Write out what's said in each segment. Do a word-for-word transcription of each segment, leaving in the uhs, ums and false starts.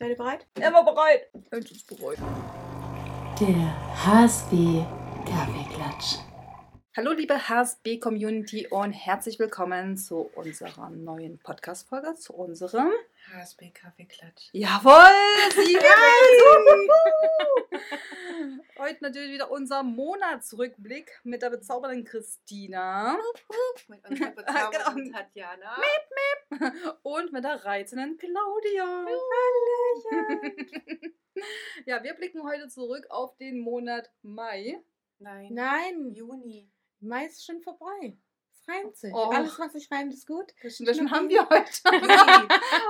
Seid ihr bereit? Immer bereit. Mensch, ist bereit. Der H S B Kaffeeklatsch. Hallo liebe H S B-Community und herzlich willkommen zu unserer neuen Podcast-Folge, zu unserem H S B Kaffeeklatsch. Jawohl! Sie Heute natürlich wieder unser Monatsrückblick mit der bezaubernden Christina. Mit unserer bezaubernden Genau. Tatjana. Und mit der reizenden Claudia. Ja, wir blicken heute zurück auf den Monat Mai. Nein. Nein, Juni. Mai ist schon vorbei. Es reimt sich. Oh. Alles, was sich reimt, ist gut. Welchen haben wir heute? Juli.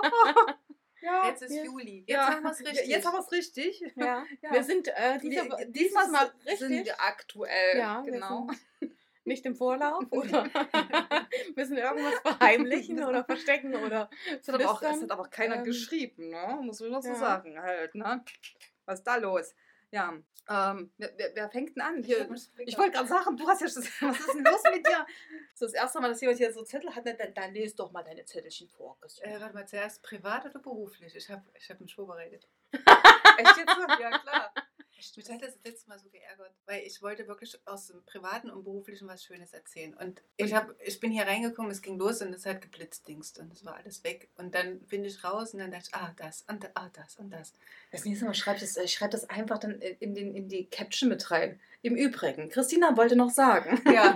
Ja, Jetzt ist ja. Juli. Jetzt ja. haben wir es richtig. Jetzt haben wir es richtig. Ja. Ja. Wir sind äh, diese, Wir- dieses Mal richtig. sind wir aktuell. Ja, wir genau. sind nicht im Vorlauf oder müssen irgendwas verheimlichen oder verstecken oder Es hat aber auch, es flüstern. hat aber auch keiner Ähm, geschrieben, ne? Muss man noch so ja. sagen halt, ne? Was ist da los? Ja, ähm, wer, wer, wer fängt denn an? Hier, ich wollte gerade sagen, du hast ja schon, was ist denn los mit dir? So das erste Mal, dass jemand hier so Zettel hat, dann, dann lese doch mal deine Zettelchen vor. Äh, warte mal, zuerst privat oder beruflich? Ich habe ich hab mich vorbereitet. Echt jetzt so? Ja, klar. Mich hat das letzte Mal so geärgert, weil ich wollte wirklich aus dem Privaten und Beruflichen was Schönes erzählen. Und ich, hab, ich bin hier reingekommen, es ging los und es hat geblitzdingst und es war alles weg. Und dann bin ich raus und dann dachte ich, ah, das und ah, das und das. Das nächste Mal schreibe ich das, ich schreib das einfach dann in, den, in die Caption mit rein. Im Übrigen, Christina wollte noch sagen. Ja.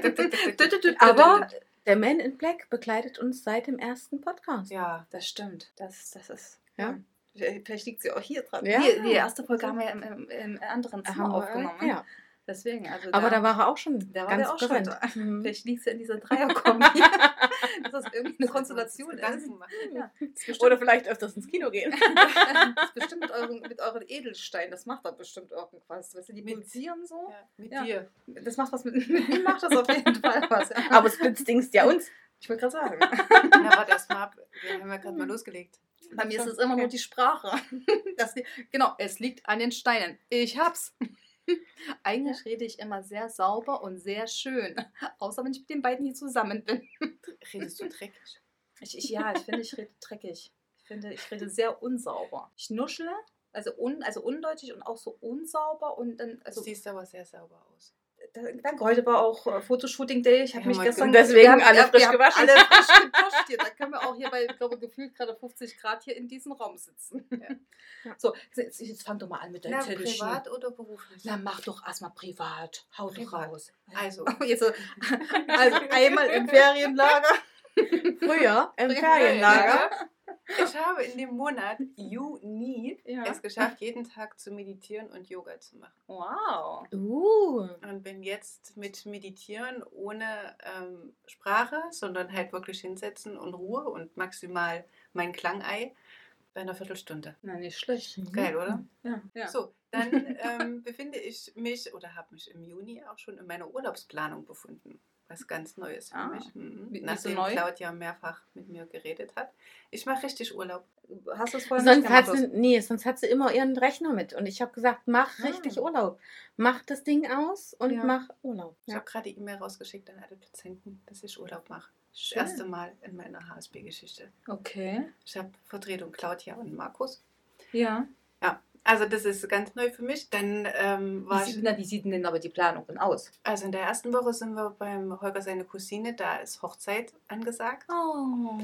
Aber der Man in Black begleitet uns seit dem ersten Podcast. Ja. das stimmt. Das, das ist. Ja. Ja. Vielleicht liegt sie auch hier dran. Ja. Die, die erste Folge haben wir im, im, im anderen Da Zimmer haben wir, aufgenommen. Ja. Deswegen, also Aber da war er auch schon da war ganz der auch präsent. schon. Mhm. Vielleicht liegt sie in dieser Dreierkombi. Dass das irgendwie eine Konstellation ist. Gedanken machen. Ja. Das ist bestimmt, Oder vielleicht öfters ins Kino gehen. das ist bestimmt mit euren, mit euren Edelsteinen. Das macht da bestimmt irgendwas. Weißt du, die Mit- pulsieren so. Ja, mit Ja. dir. Das macht was mit mir. Macht das auf jeden Fall was. Ja. Aber es blitzdingst ja uns. Ich wollte gerade sagen. Na, warte erst mal ab. Wir haben ja gerade mal losgelegt. Bei mir ist es immer nur die Sprache. Das, genau, es liegt an den Steinen. Ich hab's. Eigentlich rede ich immer sehr sauber und sehr schön. Außer wenn ich mit den beiden hier zusammen bin. Redest du dreckig? Ich, ich, ja, ich finde, ich rede dreckig. Ich finde, ich rede sehr unsauber. Ich nuschle, also, un, also undeutlich und auch so unsauber. Und dann, Du also, siehst aber sehr sauber aus. danke, heute war auch äh, Fotoshooting-Day. Ich habe Wir mich haben gestern... heute- deswegen wir haben- alle ja, frisch wir haben gewaschen. Alle frisch geduscht hier. Da können wir auch hier bei, ich glaube, gefühlt gerade fünfzig Grad hier in diesem Raum sitzen. Ja. So, jetzt, jetzt fang doch mal an mit deinem Na, Zettelchen. privat oder beruflich? Na, mach doch erstmal privat. Hau doch Privat. raus. Also, Jetzt so, also einmal im Ferienlager. Früher im Früher, Ferienlager. ich habe in dem Monat Juni Ja. es geschafft, jeden Tag zu meditieren und Yoga zu machen. Wow. Uh. Und bin jetzt mit Meditieren ohne ähm, Sprache, sondern halt wirklich hinsetzen und Ruhe und maximal mein Klangei bei einer Viertelstunde. Na, nicht schlecht. Geil, oder? Ja. ja. So, dann ähm, befinde ich mich oder habe mich im Juni auch schon in meiner Urlaubsplanung befunden. Was ganz Neues für Ah. mich. Mhm. Wie- wie so Nachdem neu? Claudia mehrfach mit mir geredet hat. Ich mache richtig Urlaub. Hast du es vorher nicht Sonst hat, gemacht? sie, nee, sonst hat sie immer ihren Rechner mit. Und ich habe gesagt, mach Ah. richtig Urlaub. Mach das Ding aus und Ja. mach Urlaub. Ich Ja. habe gerade die E-Mail rausgeschickt an alle Dozenten, dass ich Urlaub mache. Das Schön. erste Mal in meiner H S B-Geschichte. Okay. Ich habe Vertretung Claudia und Markus. Ja. Also das ist ganz neu für mich. Dann ähm, war Wie ich, sieht, na, wie sieht denn aber die Planung denn aus? also in der ersten Woche sind wir beim Holger seine Cousine, da ist Hochzeit angesagt. Oh.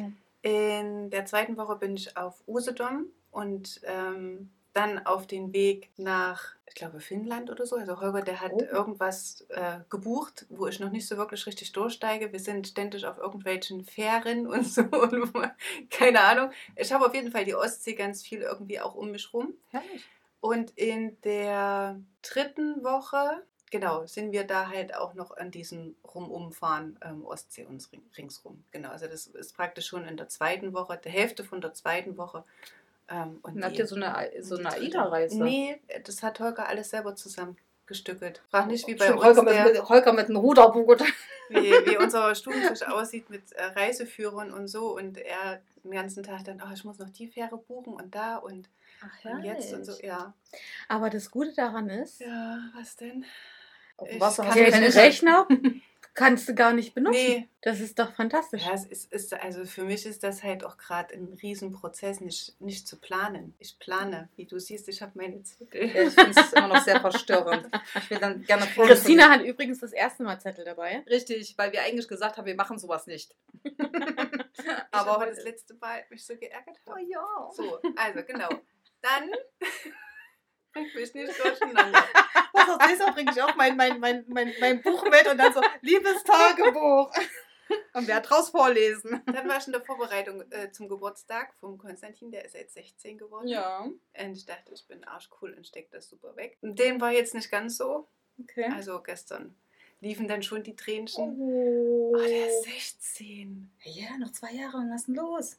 In der zweiten Woche bin ich auf Usedom und ähm, dann auf den Weg nach, ich glaube, Finnland oder so. Also Holger, der hat Oh. irgendwas äh, gebucht, wo ich noch nicht so wirklich richtig durchsteige. Wir sind ständig auf irgendwelchen Fähren und so. Und keine Ahnung. Ich habe auf jeden Fall die Ostsee ganz viel irgendwie auch um mich rum. Herrlich. Und in der dritten Woche, genau, sind wir da halt auch noch an diesem Rumumfahren ähm, Ostsee und ring, ringsrum. Genau, also das ist praktisch schon in der zweiten Woche, der Hälfte von der zweiten Woche. Ähm, und Dann habt die- ihr so eine, so und eine die dritte- AIDA-Reise? Nee, das hat Holger alles selber zusammengestückelt. Frag nicht, wie bei Schon uns Holger, der, mit, mit, Holger mit einem Ruderboot. wie, wie unser Stubentisch aussieht mit äh, Reiseführern und so. Und er den ganzen Tag dann, oh, ich muss noch die Fähre buchen und da und, Ach, und jetzt und so. Ja. Aber das Gute daran ist, Ja, was denn? Auf dem Ich Wasser kann hast du der mich keine nicht- Rechner kannst du gar nicht benutzen. Nee. Das ist doch fantastisch. Ja, es ist, ist, also für mich ist das halt auch gerade ein Riesenprozess, nicht, nicht zu planen. Ich plane, wie du siehst, ich habe meine Zettel. Ja, ich finde es immer noch sehr verstörend. Ich will dann gerne vor. Christina hat übrigens das erste Mal Zettel dabei. Richtig, weil wir eigentlich gesagt haben, wir machen sowas nicht. Aber heute das letzte Mal mich so geärgert habe. Oh ja. So, also genau. Dann bringt mich nicht durcheinander. Was auch nächstes bringe ich auch mein, mein, mein, mein, mein Buch mit und dann so, liebes Tagebuch. Und wer draus vorlesen? Dann war ich in der Vorbereitung äh, zum Geburtstag vom Konstantin, der ist jetzt sechzehn geworden. Ja. Und ich dachte, ich bin arschcool und stecke das super weg. Und den war jetzt nicht ganz so. Okay. Also gestern liefen dann schon die Tränchen. Oh, Oh, der ist sechzehn. Ja, noch zwei Jahre und was ist denn los?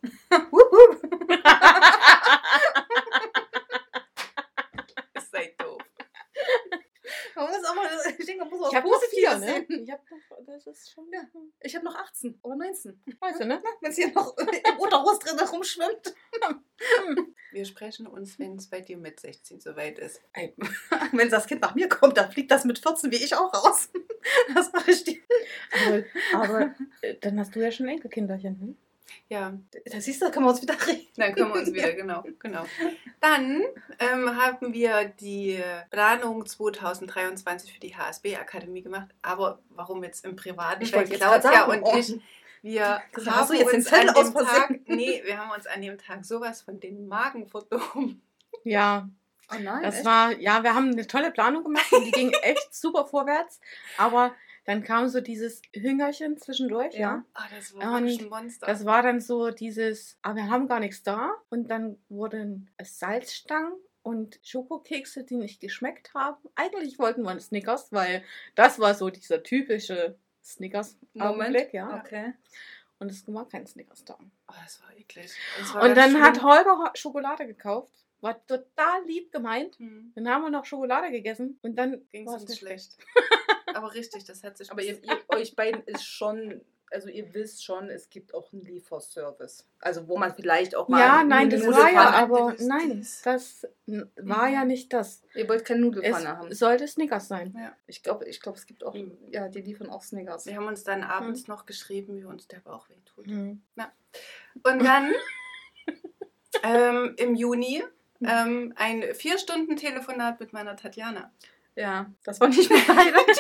Ihr seid doof. Man muss auch mal, ich denke, man muss auch Ich habe noch vier, ne? Ich habe noch, das ist schon, Ja. Ich habe noch achtzehn oder neunzehn. weißt du, ne? Wenn es hier noch im Uterus drin rumschwimmt. Wir sprechen uns, wenn es bei dir mit sechzehn soweit ist. Wenn das Kind nach mir kommt, dann fliegt das mit vierzehn wie ich auch raus. Das mache ich dir. Aber, aber äh, dann hast du ja schon Enkelkinderchen, hm? Ja, Da siehst du, da können wir uns wieder reden. dann können wir uns wieder, genau, genau. Dann ähm, haben wir die Planung zweitausenddreiundzwanzig für die H S B-Akademie gemacht. Aber warum jetzt im Privaten? Ich Weil wollte jetzt Claudia gerade sagen, und oh. ich, wir Hast haben du jetzt den uns Zettel an aus dem Versehen? Tag, nee, wir haben uns an dem Tag sowas von den Magen verdorben. Ja, Oh nein, das echt? war, ja, wir haben eine tolle Planung gemacht und die ging echt super vorwärts. Aber dann kam so dieses Hüngerchen zwischendurch, ja. Ja. Ah, das war Und wirklich ein Monster. Das war dann so dieses, aber wir haben gar nichts da. Und dann wurden Salzstangen und Schokokekse, die nicht geschmeckt haben. Eigentlich wollten wir Snickers, weil das war so dieser typische Snickers-Augenblick, ja. Okay. Und es war kein Snickers da. Oh, das war eklig. Das war Und ganz dann hat schlimm. Holger Ho- Schokolade gekauft. War total lieb gemeint. Hm. Dann haben wir noch Schokolade gegessen und dann Ging war es es uns nicht schlecht. Aber richtig, das hat sich... Aber ihr, ihr, euch beiden ist schon, also ihr wisst schon, es gibt auch einen Lieferservice. Also wo man vielleicht auch mal Ja, nein, das war ja Nudelpfanne- aber, das- nein, das- das n- war ja nicht das. Ihr wollt keine Es Nudelpfanne haben. sollte Snickers sein. Ja. Ich glaube, ich glaub, es gibt auch, ja, die liefern auch Snickers. Wir haben uns dann abends noch geschrieben, wie uns der Bauch wehtut. Hm. Und dann ähm, im Juni ähm, ein vier Stunden Telefonat mit meiner Tatjana. Ja, das war nicht mein Highlight.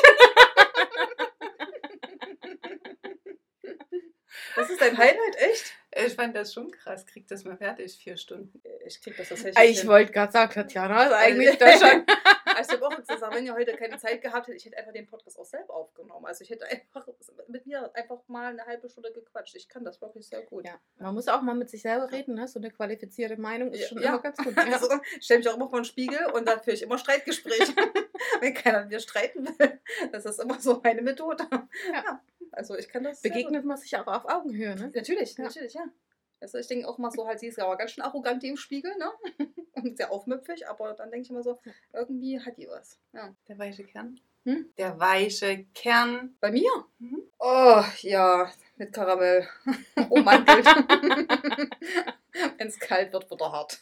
Das ist dein Highlight, echt? Ich fand das schon krass. Krieg das mal fertig, vier Stunden. Ich krieg das tatsächlich Ich hin. wollte gerade sagen, Tatjana ist eigentlich da schon. Also ich habe auch gesagt, wenn ihr heute keine Zeit gehabt hättet, ich hätte einfach den Podcast auch selber aufgenommen. Also ich hätte einfach mit mir einfach mal eine halbe Stunde gequatscht. Ich kann das wirklich sehr gut. Ja, man muss auch mal mit sich selber reden, ne? So eine qualifizierte Meinung ist Ja, schon ja. immer ganz gut. Ja. Also, ich stelle mich auch immer vor den Spiegel und dann führe ich immer Streitgespräche. Wenn keiner mit mir streiten will. Das ist immer so meine Methode. Ja. Ja, also ich kann das sehr Begegnet man sich auch auf Augenhöhe, ne? gut. Natürlich, Ja. natürlich, ja. Also ich denke auch mal so, halt, sie ist aber ganz schön arrogant, die im Spiegel, ne? Und sehr aufmüpfig, aber dann denke ich immer so, irgendwie hat die was. Ja. Der weiche Kern. Hm? Der weiche Kern. Bei mir? Mhm. Oh, ja, mit Karamell. Ummantelt. Wenn es kalt wird, wird er hart.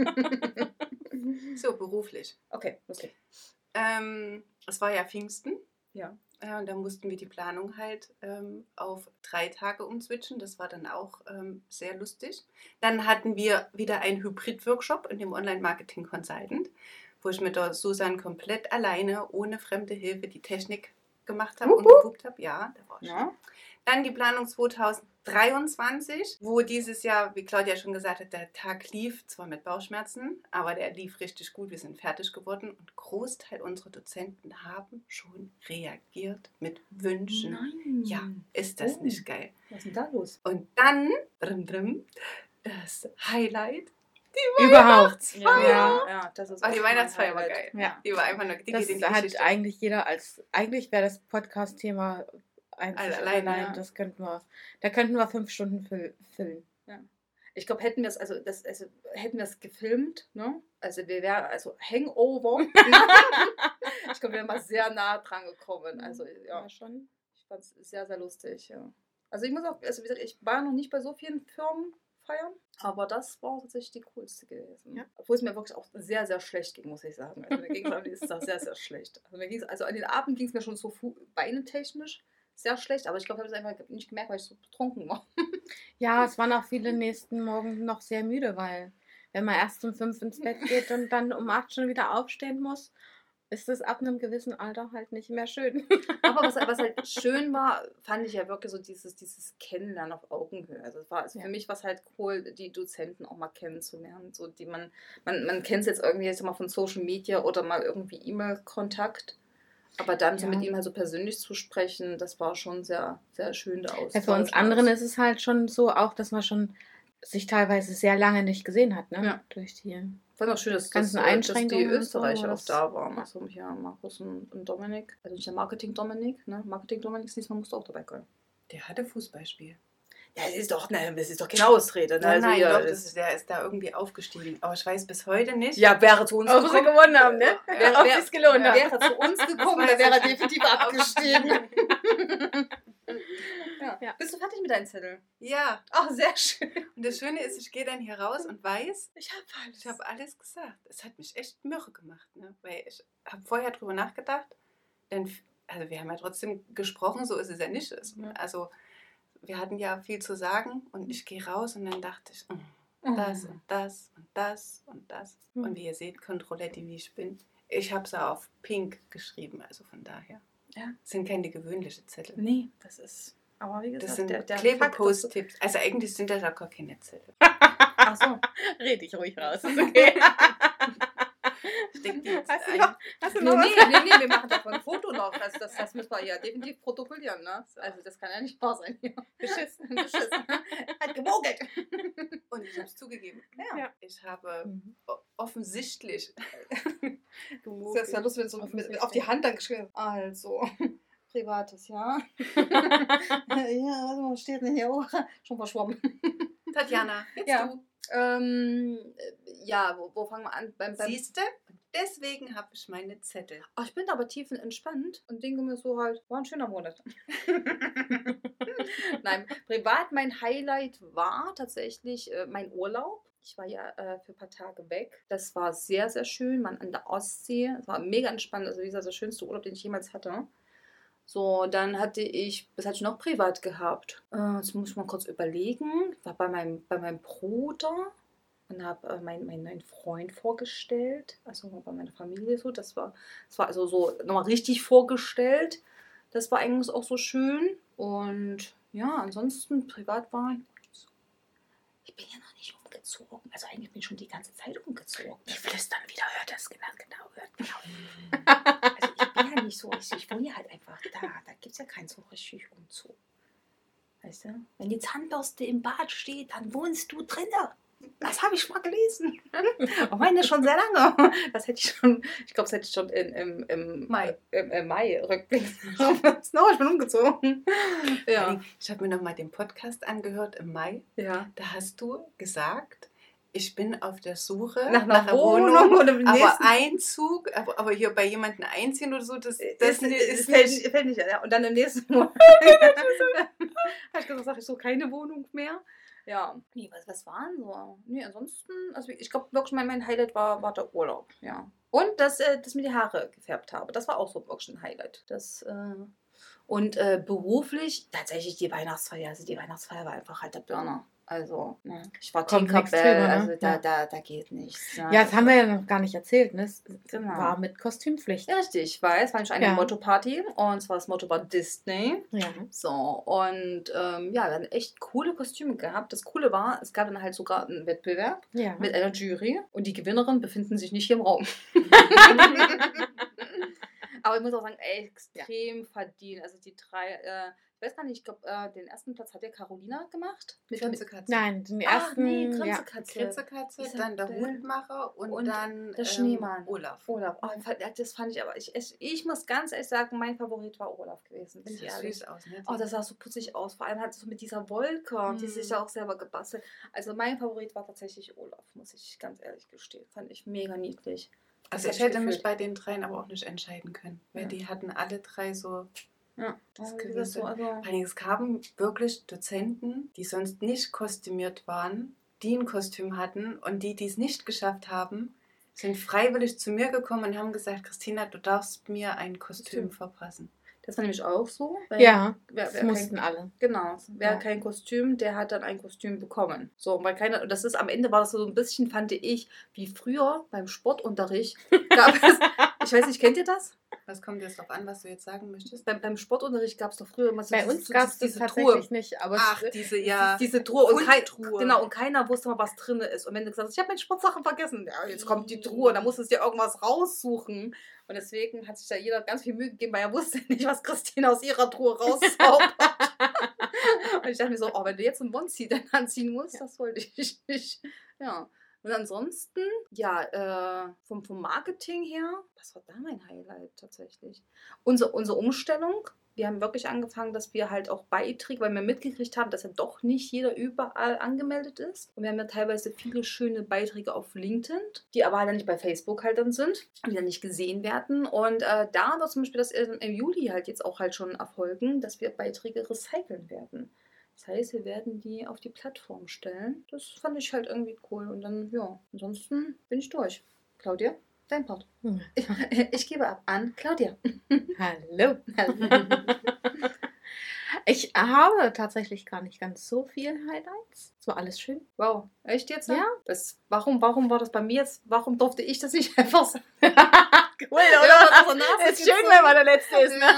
So, beruflich. Okay, lustig. Ähm, es war ja Pfingsten. Ja. Äh, und da mussten wir die Planung halt ähm, auf drei Tage umswitchen. Das war dann auch ähm, sehr lustig. Dann hatten wir wieder einen Hybrid-Workshop in dem Online-Marketing-Consultant, wo ich mit der Susan komplett alleine, ohne fremde Hilfe, die Technik gemacht habe und geguckt habe. Ja, da war ich. Ja. Dann die Planung zweitausenddreiundzwanzig, wo dieses Jahr, wie Claudia schon gesagt hat, der Tag lief, zwar mit Bauchschmerzen, aber der lief richtig gut. Wir sind fertig geworden und Großteil unserer Dozenten haben schon reagiert mit Wünschen. Nein. Ja, ist das Oh. nicht geil? Was ist denn da los? Und dann, drin, drin, das Highlight, Überhaupt. Ja, Ja. ja, das ist oh, die auch Weihnachtsfeier war mein geil. Ja. Die war einfach nur, die Das geht in die hat Geschichte. eigentlich jeder als, eigentlich wäre das Podcast-Thema einzig Alleine, allein. ja. Das könnten wir, da könnten wir fünf Stunden füll, füllen. Ich glaube, hätten wir es, also das, also hätten wir es gefilmt, ne? Also wir wären, also Hangover. Ich glaube, wir wären mal sehr nah dran gekommen. Also ja, schon. ich fand es sehr, sehr lustig, ja. Also ich muss auch, also wie gesagt, ich war noch nicht bei so vielen Firmen feiern, aber das war tatsächlich die coolste gewesen. Ja. Obwohl es mir wirklich auch sehr, sehr schlecht ging, muss ich sagen. Also mir ging es am nächsten Tag sehr, sehr schlecht. Also, mir ging's, also an den Abend ging es mir schon so fu- beinetechnisch sehr schlecht, aber ich glaube, ich habe es einfach nicht gemerkt, weil ich so betrunken war. Ja, es waren auch viele nächsten Morgen noch sehr müde, weil wenn man erst um fünf ins Bett geht und dann um acht schon wieder aufstehen muss, ist das ab einem gewissen Alter halt nicht mehr schön. Aber was, was halt schön war, fand ich ja wirklich so dieses, dieses Kennenlernen auf Augenhöhe. Also, es war, also Ja. für mich war es halt cool, die Dozenten auch mal kennenzulernen. So, die man, man, man kennt es jetzt irgendwie jetzt mal von Social Media oder mal irgendwie E-Mail-Kontakt. Aber dann so Ja. mit ihm halt so persönlich zu sprechen, das war schon sehr, sehr schön der Austausch. Ja, für uns anderen ist es halt schon so, auch dass man schon sich teilweise sehr lange nicht gesehen hat, ne? Ja. Durch die Ich fand auch schön, dass, ganzen dass, äh, dass Einschränkungen die und so, Österreicher das- auch da waren. Also hier Markus und, und Dominik. Also nicht der Marketing-Dominik, ne? Marketing-Dominik, diesmal musst du auch dabei kommen. Der hatte Fußballspiel. Ja, das ist doch, ne, das ist doch keine Ausrede. Ne? Nein, Also, nein, ja, doch, das- das ist, der ist da irgendwie aufgestiegen. Aber ich weiß bis heute nicht. ja, wäre zu uns Ob sie gekommen. gewonnen haben, ne? Ja. Wäre, Ob wäre, sich's gelohnt hat. wäre zu uns gekommen, dann wäre er definitiv abgestiegen. ja. Ja. Bist du fertig mit deinem Zettel? Ja, Ach, sehr schön. und das Schöne ist, ich gehe dann hier raus und weiß, Ich habe alles. ich habe alles gesagt. Es hat mich echt mürre gemacht, ne? Weil ich habe vorher drüber nachgedacht. Denn, also wir haben ja trotzdem gesprochen, so ist es ja nicht. Es- Also wir hatten ja viel zu sagen und ich gehe raus und dann dachte ich, mm, das und das und das und das. Mhm. Und wie ihr seht, Kontrollette, wie ich bin. Ich habe es auf Pink geschrieben, also von daher. Ja. Das sind keine gewöhnlichen Zettel. Nee, das ist. Aber wie gesagt, Das sind der, der Klebepost-Tipps. Also eigentlich sind das ja gar keine Zettel. Ach so. Red ich ruhig raus, ist okay. Steck die jetzt Hast du ein. noch, hast du Nee, noch nee, was? nee, nee, wir machen davon ein Foto noch. Das, das, das müssen wir ja definitiv protokollieren, ne? Also das kann ja nicht wahr sein hier. Beschissen. Beschissen. Hat gemogelt. Und ich habe es zugegeben. Ja. Ja. Ich habe Mhm. o- offensichtlich Das ist ja lustig, wenn so mit, auf die Hand dann geschrieben. Also, privates, ja. Ja, was steht denn hier? Oh, schon verschwommen. Tatjana, jetzt Ja. du. Ähm, ja, wo, wo fangen wir an? Beim, beim Siehst du? Deswegen habe ich meine Zettel. Ach, ich bin aber tiefenentspannt und denke mir so halt, war ein schöner Monat. Nein, privat mein Highlight war tatsächlich äh, mein Urlaub. Ich war ja äh, für ein paar Tage weg. Das war sehr, sehr schön. Man an der Ostsee. Es war mega entspannt. Also dieser der schönste Urlaub, den ich jemals hatte. So, dann hatte ich, was hatte ich noch privat gehabt? Äh, jetzt muss ich mal kurz überlegen. Ich war bei meinem, bei meinem Bruder und habe äh, meinen, meinen neuen Freund vorgestellt. Also bei meiner Familie so. Das war, das war also so nochmal richtig vorgestellt. Das war eigentlich auch so schön. Und ja, ansonsten privat war ich bin ja noch nicht umgezogen. Also eigentlich bin ich schon die ganze Zeit umgezogen. Die flüstern wieder, hört das genau, genau, hört genau. Also ich bin ja nicht so, ich, ich wohne ja halt einfach da. Da gibt es ja keinen so richtig Umzug. Weißt du? Wenn die Zahnbürste im Bad steht, dann wohnst du drinne. Das habe ich mal gelesen. Ich meine, schon sehr lange. Das hätte ich schon, ich glaube, das hätte ich schon in, im, im Mai. Im, im Mai rückblickend. No, ich bin umgezogen. Ja. Ich habe mir noch mal den Podcast angehört im Mai. Ja. Da hast du gesagt, ich bin auf der Suche Nach einer einer Wohnung oder im aber nächsten- Einzug, aber, aber hier bei jemandem einziehen oder so, das, das, Das, das ist, ist fällt, nicht. fällt nicht an. Ja. Und dann im nächsten Monat habe ich gesagt, ich so keine Wohnung mehr. Ja. Nee, was, was waren so? Nee, ansonsten, also ich glaube wirklich, mein, mein Highlight war, war der Urlaub, ja. Und dass, äh, dass mir die Haare gefärbt habe. Das war auch so wirklich ein Highlight. Das, äh, und äh, beruflich tatsächlich die Weihnachtsfeier. Also die Weihnachtsfeier war einfach halt der Burner. Also, ne, ich war Kommt nichts Tinkerbell, drüber, ne? also da, Ja. da, da geht nichts. Ja, das haben wir ja noch gar nicht erzählt, ne? Es Genau. war mit Kostümpflicht. Ja, richtig, weil es war nämlich eine Ja. Motto-Party und zwar das Motto war Disney. Ja. So, und ähm, ja, wir haben echt coole Kostüme gehabt. Das Coole war, es gab dann halt sogar einen Wettbewerb Ja. mit einer Jury und die Gewinnerin befinden sich nicht hier im Raum. Aber ich muss auch sagen, ey, extrem verdient. Also die drei, äh, ich weiß gar nicht, ich glaube, äh, den ersten Platz hat ja Carolina gemacht. Mit, mit, Grinsekatze. Nein, die ah, ersten. nee, ja. Grinsekatze. Grinsekatze, dann der Isabel Hutmacher und, und dann der Schneemann. Ähm, Olaf. Olaf. Oh, das fand ich aber, ich, ich, ich muss ganz ehrlich sagen, mein Favorit war Olaf gewesen. Bin ich Sieht ehrlich. süß aus, ne? Oh, das sah so putzig aus. Vor allem hat es so mit dieser Wolke, die Mhm. sich ja auch selber gebastelt. Also mein Favorit war tatsächlich Olaf, muss ich ganz ehrlich gestehen. Fand ich mega niedlich. Also Das ich hab hätte mich gefühlt. bei den dreien aber auch nicht entscheiden können, weil Ja. die hatten alle drei so. Ja, Das also, gewesen. das so, also, Vor allem, es kamen wirklich Dozenten, die sonst nicht kostümiert waren, die ein Kostüm hatten und die, die es nicht geschafft haben, sind freiwillig zu mir gekommen und haben gesagt, Christina, du darfst mir ein Kostüm Kostüm. verpassen. Das war nämlich auch so. Weil Ja, wer, das wer mussten kein, alle. Genau. Wer Ja. kein Kostüm, der hat dann ein Kostüm bekommen. So, weil keiner, und das ist am Ende war das so ein bisschen, fand ich, wie früher beim Sportunterricht. Gab es, ich weiß nicht, kennt ihr das? Was kommt jetzt drauf an, was du jetzt sagen möchtest? Beim, beim Sportunterricht gab es doch früher immer so Bei diese, uns so gab es das diese tatsächlich Truhe. nicht. Aber Ach, es- diese, ja. Diese Truhe und, kein, Fundtruhe. genau, und keiner wusste mal, was drin ist. Und wenn du gesagt hast, ich habe meine Sportsachen vergessen, ja, jetzt kommt die Truhe, da musstest du dir irgendwas raussuchen. Und deswegen hat sich da jeder ganz viel Mühe gegeben, weil er wusste nicht, was Christine aus ihrer Truhe rauszaubert. Und ich dachte mir so, oh, wenn du jetzt ein Bonzi dann anziehen musst, das wollte ich nicht. Ja. Und ansonsten, ja, äh, vom, vom Marketing her, was war da mein Highlight tatsächlich? Unsere, unsere Umstellung. Wir haben wirklich angefangen, dass wir halt auch Beiträge, weil wir mitgekriegt haben, dass ja doch nicht jeder überall angemeldet ist. Und wir haben ja teilweise viele schöne Beiträge auf LinkedIn, die aber halt nicht bei Facebook halt dann sind, die dann nicht gesehen werden. Und äh, da wird zum Beispiel das im Juli halt jetzt auch halt schon erfolgen, dass wir Beiträge recyceln werden. Das heißt, wir werden die auf die Plattform stellen. Das fand ich halt irgendwie cool. Und dann, ja, ansonsten bin ich durch. Claudia, dein Part. Hm. Ich, ich gebe ab an Claudia. Hallo. Ich habe tatsächlich gar nicht ganz so viele Highlights. Es war alles schön. Wow, echt jetzt? Ja. Das, warum, warum war das bei mir jetzt? Warum durfte ich das nicht einfach sagen? Cool, oder? Ist schön, wenn man der Letzte ist, ne?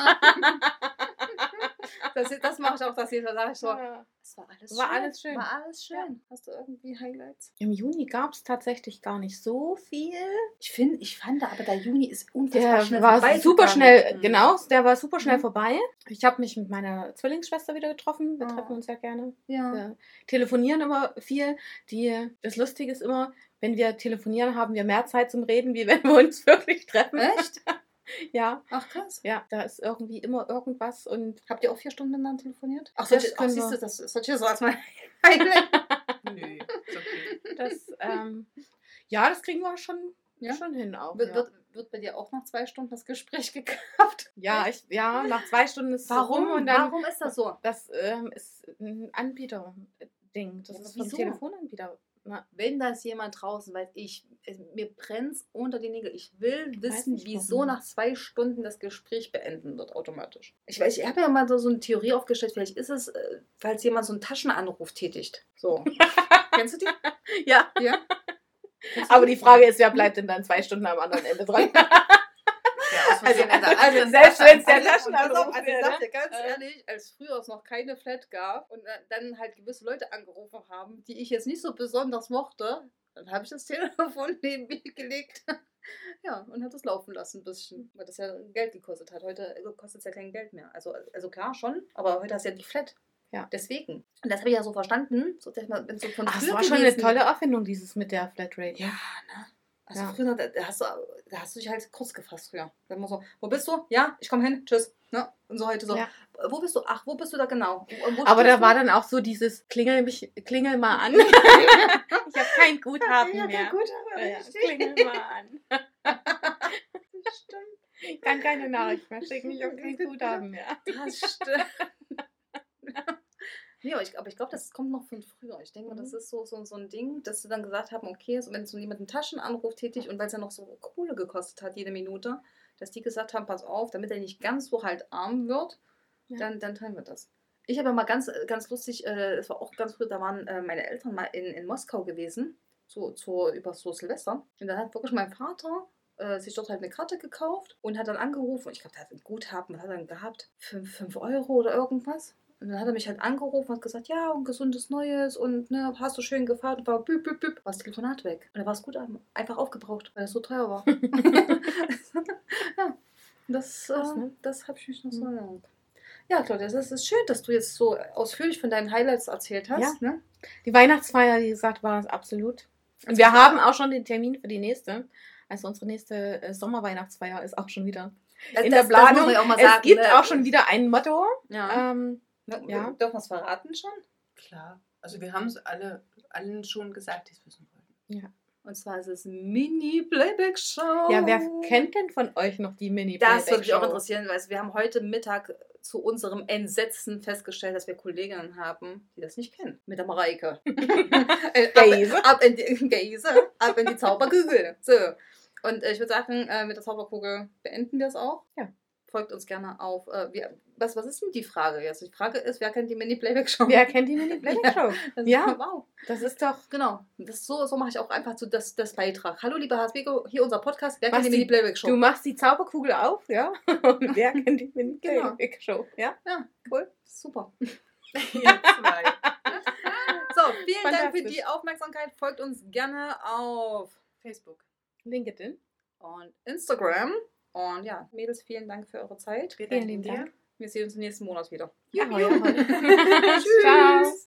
Das, das mache ich auch, das jedes Mal sage ich so. Ja. Es war alles War schön. alles schön. War alles schön. Hast du irgendwie Highlights? Im Juni gab es tatsächlich gar nicht so viel. Ich finde, ich fand aber der Juni ist unfassbar Der schnell war vorbeigegangen. super schnell, Mhm. genau, der war super schnell Mhm. vorbei. Ich habe mich mit meiner Zwillingsschwester wieder getroffen. Wir Oh. treffen uns ja gerne. Ja. Wir telefonieren immer viel. Die, das Lustige ist immer, wenn wir telefonieren, haben wir mehr Zeit zum Reden, wie wenn wir uns wirklich treffen. Echt? Ja, Ach krass. ja, da ist irgendwie immer irgendwas und Habt ihr auch vier Stunden miteinander telefoniert? Ach, Das solche, ach können siehst du, wir. das solche so als mein Highlight. Nö, ist okay. das, ähm, ja, das kriegen wir schon, Ja? schon hin auch. Wird, Ja, wird, wird bei dir auch nach zwei Stunden das Gespräch gekappt? ja, ich, ja, nach zwei Stunden ist es rum und dann, Warum ist das so? das ähm, ist ein Anbieter-Ding. Das Ja, ist aber vom wieso? Telefonanbieter. Na, Wenn das jemand draußen weiß, ich, es, mir brennt unter die Nägel. Ich will wissen, nicht, wieso warum. nach zwei Stunden das Gespräch beenden wird automatisch. Ich weiß, ich habe ja mal so, so eine Theorie aufgestellt, vielleicht ist es, äh, falls jemand so einen Taschenanruf tätigt. So. Kennst du die? ja, Ja. Kennst du aber die Frage ist, wer bleibt denn dann zwei Stunden am anderen Ende dran? Ja, aus Versehen in der also alten selbst wenn's der Also, Taschenanruf pass auf, also ich wäre, sag ne? dir ganz Äh. ehrlich, als früher es noch keine Flat gab und äh, dann halt gewisse Leute angerufen haben, die ich jetzt nicht so besonders mochte, dann habe ich das Telefon neben mir gelegt. Ja, und hat es laufen lassen ein bisschen, weil das ja Geld gekostet hat. Heute kostet es ja kein Geld mehr. Also, also klar schon, aber heute hast du ja die Flat. Ja. Deswegen. Und das habe ich ja so verstanden, so, dass man, wenn so von Ach, das früher war schon eine gewesen- tolle Erfindung, dieses mit der Flatrate. Ja, ne? Also Ja. früher, da, da, hast du, da hast du dich halt kurz gefasst früher. Dann immer so, wo bist du? Ja, ich komme hin, tschüss. Ne? Und so heute so, Ja. wo bist du? Ach, wo bist du da genau? Wo, wo Aber stehst da du? war dann auch so dieses Klingel mich, klingel mal an. Ich habe kein Guthaben Ja, mehr. gut, Ja, aber ja, richtig. klingel mal an. Das stimmt. Ich kann keine Nachricht mehr schicken, ich habe kein Guthaben mehr. Das stimmt. Nee, aber ich, aber ich glaube, das kommt noch von früher. Ich denke mal, das ist so, so, so ein Ding, dass sie dann gesagt haben, okay, so, wenn so jemand einen Taschenanruf tätigt und weil es ja noch so Kohle gekostet hat, jede Minute, dass die gesagt haben, pass auf, damit er nicht ganz so halt arm wird, Ja. dann, dann teilen wir das. Ich habe ja mal ganz, ganz lustig, äh, es war auch ganz früh, da waren äh, meine Eltern mal in, in Moskau gewesen, so, so über so Silvester. Und da hat wirklich mein Vater äh, sich dort halt eine Karte gekauft und hat dann angerufen. Ich glaube, der hat ein Guthaben, was hat er dann gehabt? fünf Euro oder irgendwas. Und dann hat er mich halt angerufen und hat gesagt, ja, und gesundes Neues und ne, hast du schön gefahren und war büb, büb, büb, war das Telefonat weg. Und dann war es gut einfach aufgebraucht, weil das so teuer war. Ja, das, Krass, äh, ne? das habe ich mich noch so Mhm. erinnert. Ja, Claudia, das ist schön, dass du jetzt so ausführlich von deinen Highlights erzählt hast. Ne? Die Weihnachtsfeier, wie gesagt, war es absolut. Und Also wir es haben war- auch schon den Termin für die nächste. Also unsere nächste äh, Sommerweihnachtsfeier ist auch schon wieder Das- in das- der das muss Planung. man ja auch mal Es sagen, gibt ne? auch schon wieder ein Motto. Ja. Ähm, Ja. ja. Dürfen wir es verraten schon? Klar. Also wir haben es alle allen schon gesagt, die es wissen wollten. Und zwar ist es Mini-Playback-Show. ja, wer kennt denn von euch noch die mini Das würde mich auch interessieren, weil wir haben heute Mittag zu unserem Entsetzen festgestellt, dass wir Kolleginnen haben, die das nicht kennen. Mit der Mareike. Äh, Geise. ab, ab, in die, Geise, ab in die Zauberkugel. So. Und äh, ich würde sagen, äh, mit der Zauberkugel beenden wir es auch. Ja. folgt uns gerne auf, äh, wir, was, was ist denn die Frage jetzt? Die Frage ist, wer kennt die Mini-Playback-Show? Wer kennt die Mini-Playback-Show? Ja, das Ja, ist, wow. Das ist doch... Genau, das, so, so mache ich auch einfach so das, das Beitrag. Hallo, liebe Hasbego, hier unser Podcast, wer Machst kennt die die- Mini-Playback-Show? Du machst die Zauberkugel auf, ja? Und wer kennt die Mini-Playback-Show? Ja? Ja, cool, super. Ihr zwei. So, vielen Dank für Fantastisch. die Aufmerksamkeit. Folgt uns gerne auf Facebook. LinkedIn. und Instagram. Und ja, Mädels, vielen Dank für eure Zeit. Wir Vielen danken lieben dir. Dank. Wir sehen uns nächsten Monat wieder. Ahoi, ahoi. Tschüss. Ciao.